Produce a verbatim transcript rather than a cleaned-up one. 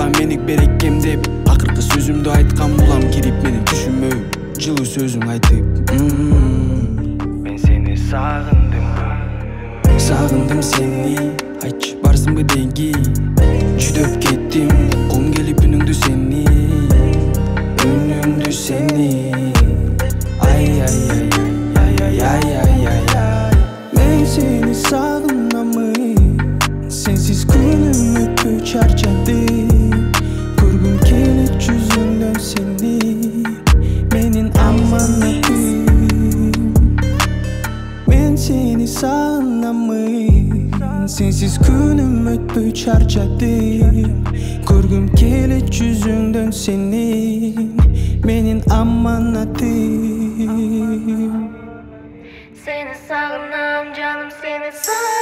меник берекем деп акыркы сөзүмдү айткан улам кирип менин түшүмө жылуу сөзүң айтып. Мен сени сагындым, сагындым сени, айтчы барсыңбы денги, жүдөп кеттим, кум келип үнүңдү сени, үнүңдү сени. Ай ай ай ай ай ай ай ай. Мен сени сагынамын, сенсиз күнүм өтпөй чарчадым, көргүм келет жүзүңдөн сени, менин аманатым. Мен сени сагынамын, сенсиз күнүм өтпөй чарчадым, көргүм келет жүзүңдөн сени, менин аманатым. Seni sağınam canım seni sağ